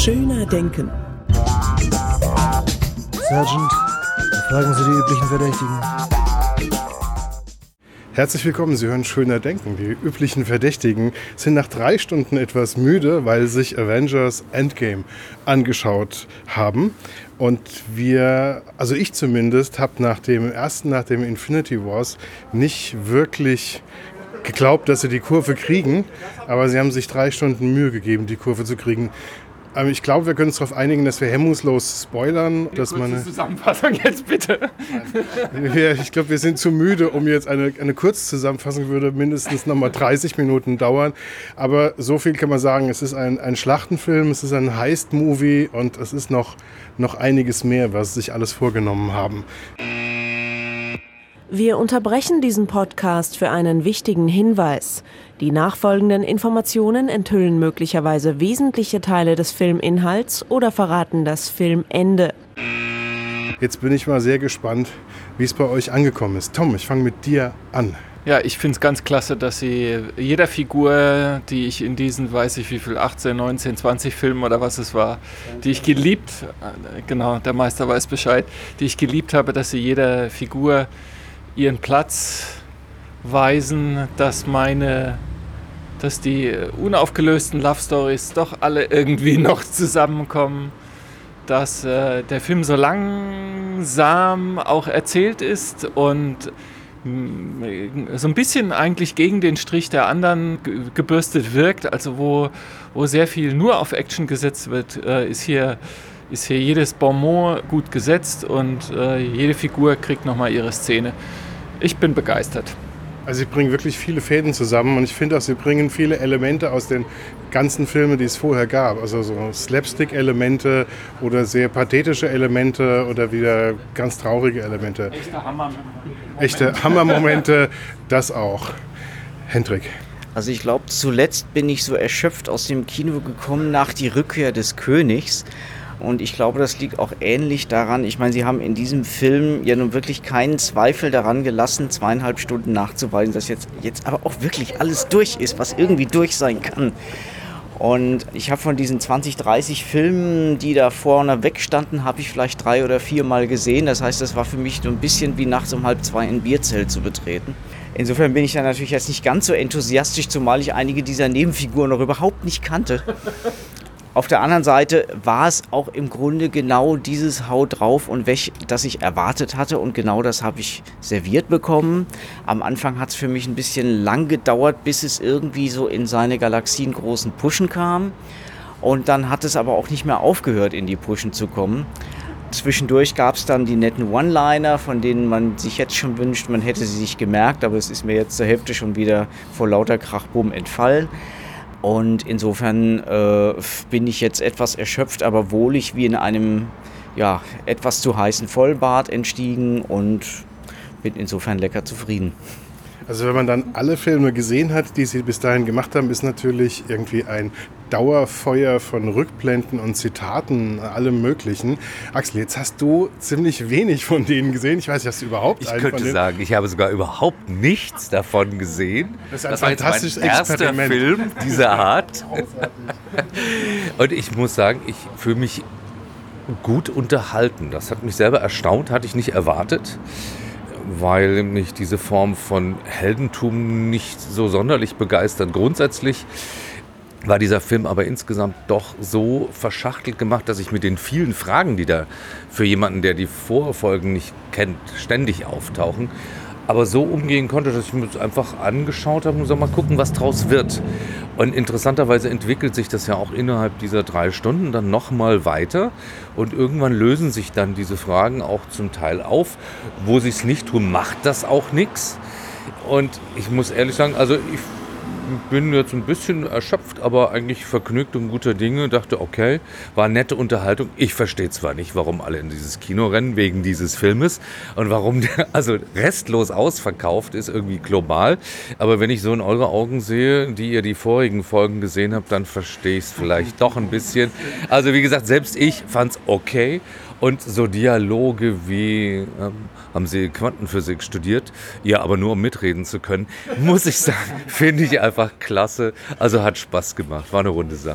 Schöner Denken. Sergeant, fragen Sie die üblichen Verdächtigen. Herzlich willkommen, Sie hören Schöner Denken. Die üblichen Verdächtigen sind nach 3 Stunden etwas müde, weil sie sich Avengers Endgame angeschaut haben. Und ich zumindest, habe nach dem Infinity Wars nicht wirklich geglaubt, dass sie die Kurve kriegen. Aber sie haben sich 3 Stunden Mühe gegeben, die Kurve zu kriegen. Ich glaube, wir können uns darauf einigen, dass wir hemmungslos spoilern. Kurze Zusammenfassung jetzt bitte. Ich glaube, wir sind zu müde, um jetzt eine Kurzzusammenfassung würde mindestens nochmal 30 Minuten dauern. Aber so viel kann man sagen, es ist ein Schlachtenfilm, es ist ein Heist-Movie und es ist noch einiges mehr, was sie sich alles vorgenommen haben. Wir unterbrechen diesen Podcast für einen wichtigen Hinweis. Die nachfolgenden Informationen enthüllen möglicherweise wesentliche Teile des Filminhalts oder verraten das Filmende. Jetzt bin ich mal sehr gespannt, wie es bei euch angekommen ist. Tom, ich fange mit dir an. Ja, ich finde es ganz klasse, dass sie jeder Figur, die ich in diesen, 18, 19, 20 Filmen oder was es war, die ich geliebt, genau, der Meister weiß Bescheid, die ich geliebt habe, dass sie jeder Figur ihren Platz weisen, dass die unaufgelösten Love Stories doch alle irgendwie noch zusammenkommen, dass der Film so langsam auch erzählt ist und so ein bisschen eigentlich gegen den Strich der anderen gebürstet wirkt, also wo sehr viel nur auf Action gesetzt wird, ist hier jedes Bonmot gut gesetzt und jede Figur kriegt nochmal ihre Szene. Ich bin begeistert. Also sie bringen wirklich viele Fäden zusammen und ich finde auch, sie bringen viele Elemente aus den ganzen Filmen, die es vorher gab. Also so Slapstick-Elemente oder sehr pathetische Elemente oder wieder ganz traurige Elemente. Echte Hammermomente, das auch. Hendrik. Also ich glaube, zuletzt bin ich so erschöpft aus dem Kino gekommen nach Die Rückkehr des Königs. Und ich glaube, das liegt auch ähnlich daran, ich meine, sie haben in diesem Film ja nun wirklich keinen Zweifel daran gelassen, 2,5 Stunden nachzuweisen, dass jetzt aber auch wirklich alles durch ist, was irgendwie durch sein kann. Und ich habe von diesen 20, 30 Filmen, die da vorne wegstanden, habe ich vielleicht 3 oder 4 Mal gesehen. Das heißt, das war für mich so ein bisschen wie nachts um 1:30 ein Bierzelt zu betreten. Insofern bin ich da natürlich jetzt nicht ganz so enthusiastisch, zumal ich einige dieser Nebenfiguren noch überhaupt nicht kannte. Auf der anderen Seite war es auch im Grunde genau dieses Hau drauf und weg, das ich erwartet hatte, und genau das habe ich serviert bekommen. Am Anfang hat es für mich ein bisschen lang gedauert, bis es irgendwie so in seine galaxiengroßen Pushen kam, und dann hat es aber auch nicht mehr aufgehört, in die Pushen zu kommen. Zwischendurch gab es dann die netten One-Liner, von denen man sich jetzt schon wünscht, man hätte sie sich gemerkt, aber es ist mir jetzt zur Hälfte schon wieder vor lauter Krachbumm entfallen. Und insofern bin ich jetzt etwas erschöpft, aber wohlig wie in einem etwas zu heißen Vollbad entstiegen und bin insofern lecker zufrieden. Also wenn man dann alle Filme gesehen hat, die sie bis dahin gemacht haben, ist natürlich irgendwie ein Dauerfeuer von Rückblenden und Zitaten, allem Möglichen. Axel, jetzt hast du ziemlich wenig von denen gesehen. Ich weiß nicht, hast du überhaupt einen von denen? Ich könnte sagen, ich habe sogar überhaupt nichts davon gesehen. Das ist ein fantastisches Experiment. Erster Film dieser Art. Und ich muss sagen, ich fühle mich gut unterhalten. Das hat mich selber erstaunt, hatte ich nicht erwartet, weil mich diese Form von Heldentum nicht so sonderlich begeistert. Grundsätzlich war dieser Film aber insgesamt doch so verschachtelt gemacht, dass ich mit den vielen Fragen, die da für jemanden, der die Vorfolgen nicht kennt, ständig auftauchen, aber so umgehen konnte, dass ich mir das einfach angeschaut habe und so mal gucken, was draus wird. Und interessanterweise entwickelt sich das ja auch innerhalb dieser 3 Stunden dann nochmal weiter und irgendwann lösen sich dann diese Fragen auch zum Teil auf. Wo sie es nicht tun, macht das auch nichts. Und ich muss ehrlich sagen, also ich bin jetzt ein bisschen erschöpft, aber eigentlich vergnügt und guter Dinge. Dachte, okay, war nette Unterhaltung. Ich verstehe zwar nicht, warum alle in dieses Kino rennen, wegen dieses Filmes und warum der also restlos ausverkauft ist, irgendwie global. Aber wenn ich so in eure Augen sehe, die ihr die vorigen Folgen gesehen habt, dann verstehe ich es vielleicht doch ein bisschen. Also wie gesagt, selbst ich fand es okay. Und so Dialoge wie, haben Sie Quantenphysik studiert? Ja, aber nur um mitreden zu können, muss ich sagen, finde ich einfach klasse. Also hat Spaß gemacht, war eine runde Sache.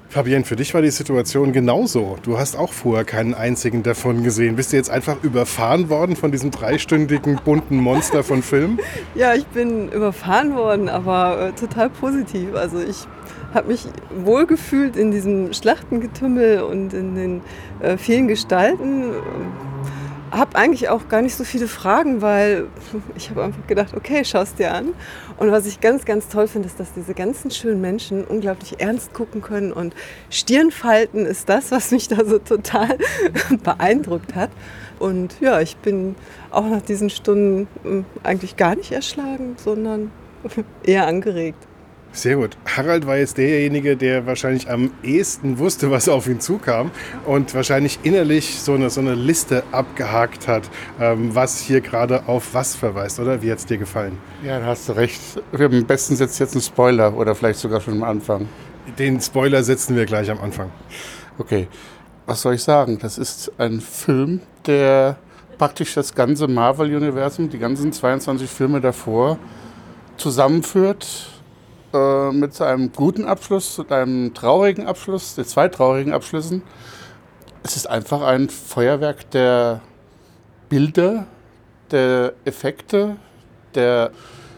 Fabienne, für dich war die Situation genauso. Du hast auch vorher keinen einzigen davon gesehen. Bist du jetzt einfach überfahren worden von diesem 3-stündigen bunten Monster von Film? Ja, ich bin überfahren worden, aber total positiv. Also ich habe mich wohlgefühlt in diesem Schlachtengetümmel und in den vielen Gestalten. Habe eigentlich auch gar nicht so viele Fragen, weil ich habe einfach gedacht, okay, schau es dir an. Und was ich ganz, ganz toll finde, ist, dass diese ganzen schönen Menschen unglaublich ernst gucken können. Und Stirnfalten ist das, was mich da so total beeindruckt hat. Und ja, ich bin auch nach diesen Stunden eigentlich gar nicht erschlagen, sondern eher angeregt. Sehr gut. Harald war jetzt derjenige, der wahrscheinlich am ehesten wusste, was auf ihn zukam und wahrscheinlich innerlich so eine Liste abgehakt hat, was hier gerade auf was verweist, oder? Wie hat es dir gefallen? Ja, da hast du recht. Wir haben am besten setzt jetzt einen Spoiler oder vielleicht sogar schon am Anfang. Den Spoiler setzen wir gleich am Anfang. Okay, was soll ich sagen? Das ist ein Film, der praktisch das ganze Marvel-Universum, die ganzen 22 Filme davor, zusammenführt. Mit einem guten Abschluss und einem traurigen Abschluss, 2 traurigen Abschlüssen. Es ist einfach ein Feuerwerk der Bilder, der Effekte, der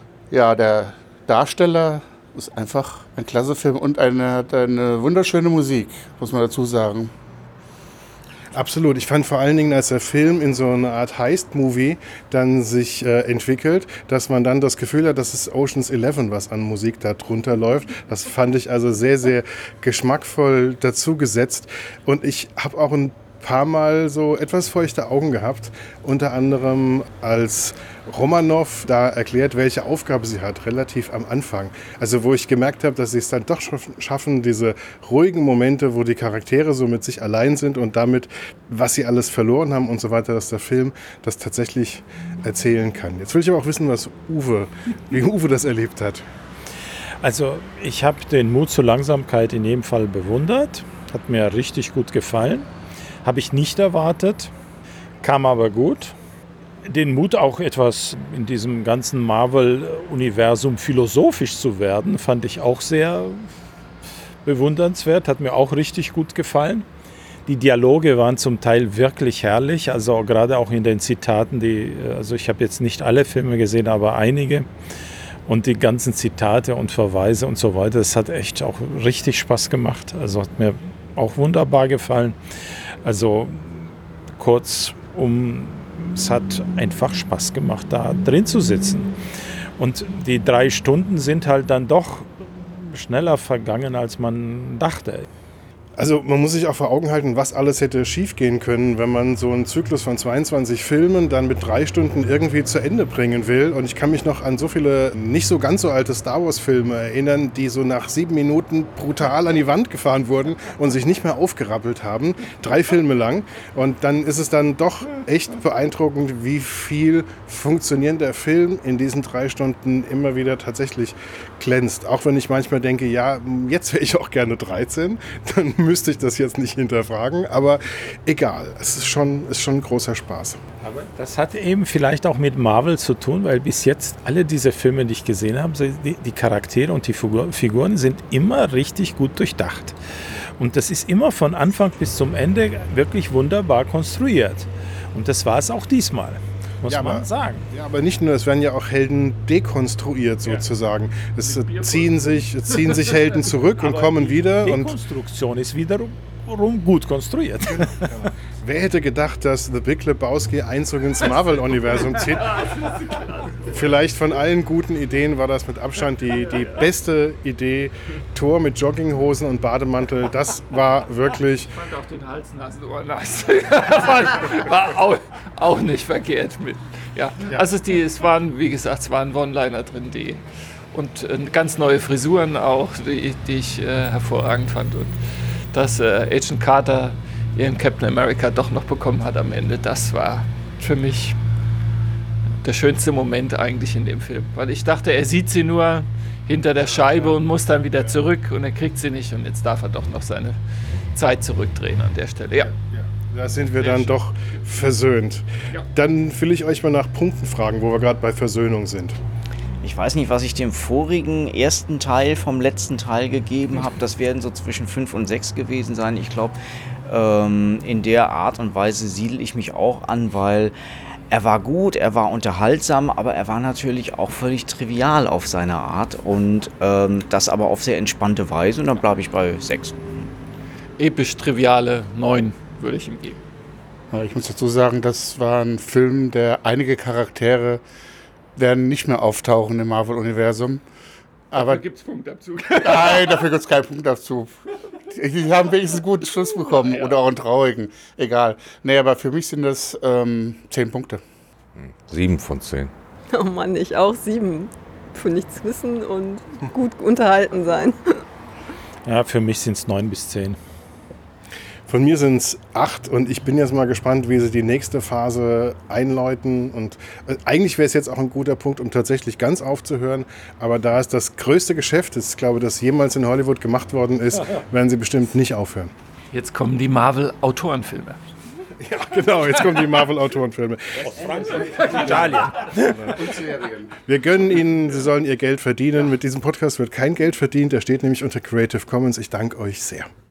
Darsteller. Es ist einfach ein klasse Film und hat eine wunderschöne Musik, muss man dazu sagen. Absolut. Ich fand vor allen Dingen, als der Film in so eine Art Heist-Movie dann sich entwickelt, dass man dann das Gefühl hat, das ist Ocean's 11, was an Musik da drunter läuft. Das fand ich also sehr, sehr geschmackvoll dazu gesetzt. Und ich habe auch ein paar Mal so etwas feuchte Augen gehabt, unter anderem als Romanoff da erklärt, welche Aufgabe sie hat, relativ am Anfang. Also wo ich gemerkt habe, dass sie es dann doch schaffen, diese ruhigen Momente, wo die Charaktere so mit sich allein sind und damit, was sie alles verloren haben und so weiter, dass der Film das tatsächlich erzählen kann. Jetzt will ich aber auch wissen, wie Uwe das erlebt hat. Also ich habe den Mut zur Langsamkeit in jedem Fall bewundert, hat mir richtig gut gefallen. Habe ich nicht erwartet, kam aber gut. Den Mut, auch etwas in diesem ganzen Marvel-Universum philosophisch zu werden, fand ich auch sehr bewundernswert, hat mir auch richtig gut gefallen. Die Dialoge waren zum Teil wirklich herrlich, also gerade auch in den Zitaten, also ich habe jetzt nicht alle Filme gesehen, aber einige. Und die ganzen Zitate und Verweise und so weiter, das hat echt auch richtig Spaß gemacht, also hat mir auch wunderbar gefallen. Also kurzum, es hat einfach Spaß gemacht, da drin zu sitzen. Und die 3 Stunden sind halt dann doch schneller vergangen, als man dachte. Also man muss sich auch vor Augen halten, was alles hätte schiefgehen können, wenn man so einen Zyklus von 22 Filmen dann mit 3 Stunden irgendwie zu Ende bringen will. Und ich kann mich noch an so viele nicht so ganz so alte Star-Wars-Filme erinnern, die so nach 7 Minuten brutal an die Wand gefahren wurden und sich nicht mehr aufgerappelt haben. 3 Filme lang. Und dann ist es dann doch echt beeindruckend, wie viel funktionierender Film in diesen 3 Stunden immer wieder tatsächlich glänzt. Auch wenn ich manchmal denke, ja, jetzt wäre ich auch gerne 13, dann müsste ich das jetzt nicht hinterfragen, aber egal, es ist schon ein großer Spaß. Aber das hat eben vielleicht auch mit Marvel zu tun, weil bis jetzt alle diese Filme, die ich gesehen habe, die Charaktere und die Figuren sind immer richtig gut durchdacht. Und das ist immer von Anfang bis zum Ende wirklich wunderbar konstruiert. Und das war es auch diesmal. Muss man sagen. Ja, aber nicht nur, es werden ja auch Helden dekonstruiert sozusagen. Es ziehen sich Helden zurück und kommen wieder. Die Dekonstruktion ist wiederum gut konstruiert. Genau. Wer hätte gedacht, dass The Big Lebowski Einzug ins Marvel-Universum zieht? Vielleicht von allen guten Ideen war das mit Abstand die beste Idee. Thor mit Jogginghosen und Bademantel, das war wirklich... Ich fand auch den Hals, Nasen, Ohren, nass. War auch nicht verkehrt. Also es waren One-Liner drin, und ganz neue Frisuren auch, die ich hervorragend fand. Und dass Agent Carter ihren Captain America doch noch bekommen hat am Ende, das war für mich der schönste Moment eigentlich in dem Film. Weil ich dachte, er sieht sie nur hinter der Scheibe und muss dann wieder zurück und er kriegt sie nicht und jetzt darf er doch noch seine Zeit zurückdrehen an der Stelle. Ja. Da sind wir dann doch versöhnt. Ja. Dann will ich euch mal nach Punkten fragen, wo wir gerade bei Versöhnung sind. Ich weiß nicht, was ich dem vorigen ersten Teil vom letzten Teil gegeben habe. Das werden so zwischen 5 und 6 gewesen sein. Ich glaube, in der Art und Weise siedle ich mich auch an, weil er war gut, er war unterhaltsam, aber er war natürlich auch völlig trivial auf seine Art und das aber auf sehr entspannte Weise und dann bleibe ich bei 6. Episch triviale 9 würde ich ihm geben. Ich muss dazu sagen, das war ein Film, der einige Charaktere werden nicht mehr auftauchen im Marvel-Universum. Aber gibt es Punktabzug. Nein, dafür gibt es keinen Punktabzug. Die haben wenigstens einen guten Schluss bekommen oder auch einen traurigen. Egal. Nee, aber für mich sind das 10 Punkte. 7 von 10. Oh Mann, ich auch 7. Für nichts wissen und gut unterhalten sein. Ja, für mich sind es 9 bis 10. Von mir sind es 8 und ich bin jetzt mal gespannt, wie sie die nächste Phase einläuten. Und eigentlich wäre es jetzt auch ein guter Punkt, um tatsächlich ganz aufzuhören. Aber da es das größte Geschäft ist, glaube ich, das jemals in Hollywood gemacht worden ist, werden sie bestimmt nicht aufhören. Jetzt kommen die Marvel-Autorenfilme. Ja, genau, jetzt kommen die Marvel-Autorenfilme. Aus Frankreich, Italien. Und Serien. Wir gönnen Ihnen, Sie sollen Ihr Geld verdienen. Mit diesem Podcast wird kein Geld verdient. Der steht nämlich unter Creative Commons. Ich danke euch sehr.